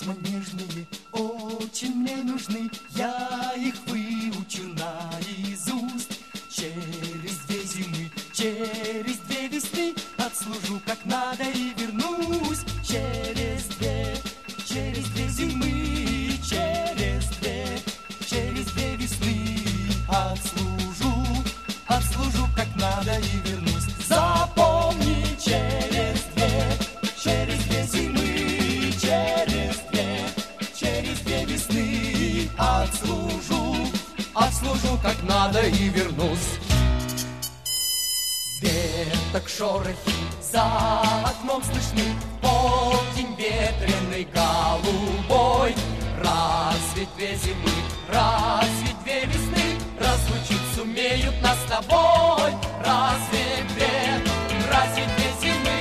Письма нежные очень мне нужны, я их выучу наизусть. Через 2 зимы, через 2 весны отслужу как надо и вернусь. Через 2 зимы, через 2 весны отслужу как надо и вернусь. Запомни, через 2 зимы, через 2 весны отслужу как надо и вернусь. Веток шорохи за окном слышны, полдень ветреный голубой. Разве 2 зимы, разве 2 весны разлучить сумеют нас с тобой? Разве 2 зимы,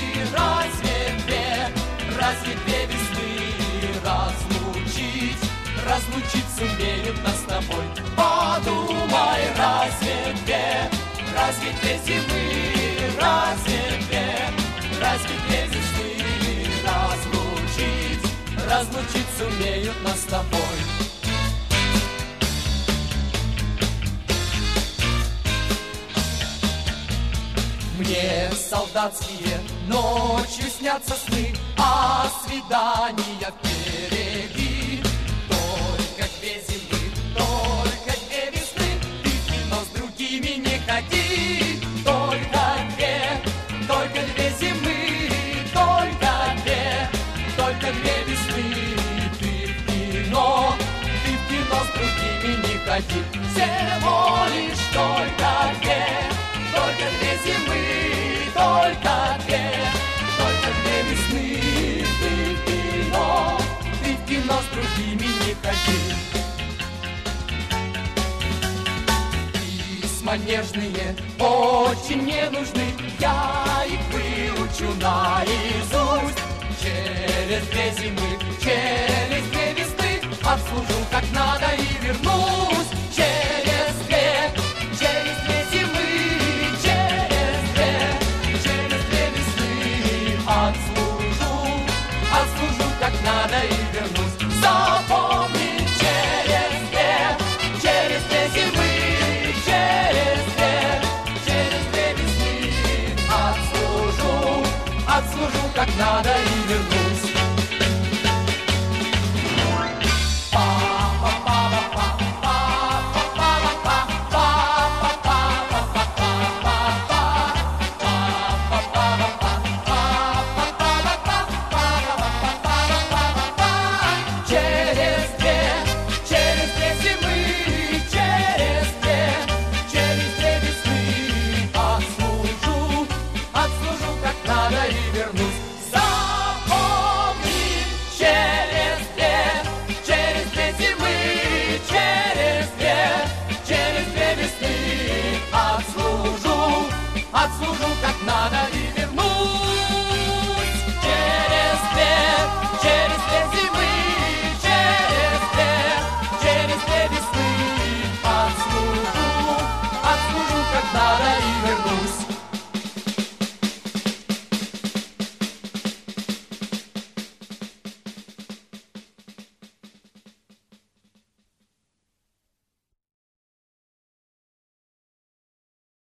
разве 2 весны разлучить сумеют нас с тобой? Подумай, разве 2 зимы, разве 2 весны разлучить сумеют нас с тобой? Мне солдатские ночью снятся сны, а свидания впереди. Только 2 зимы, только 2 весны, ты в кино с другими не ходи. Только 2 зимы, только 2 весны, ты в кино с другими не ходи. Всего лишь только 2 зимы, только 2 весны, ты в кино с другими не ходи. Письма нежные очень мне нужны, я их выучу наизусть. Через 2 зимы, через 2 весны отслужу как надо и вернусь.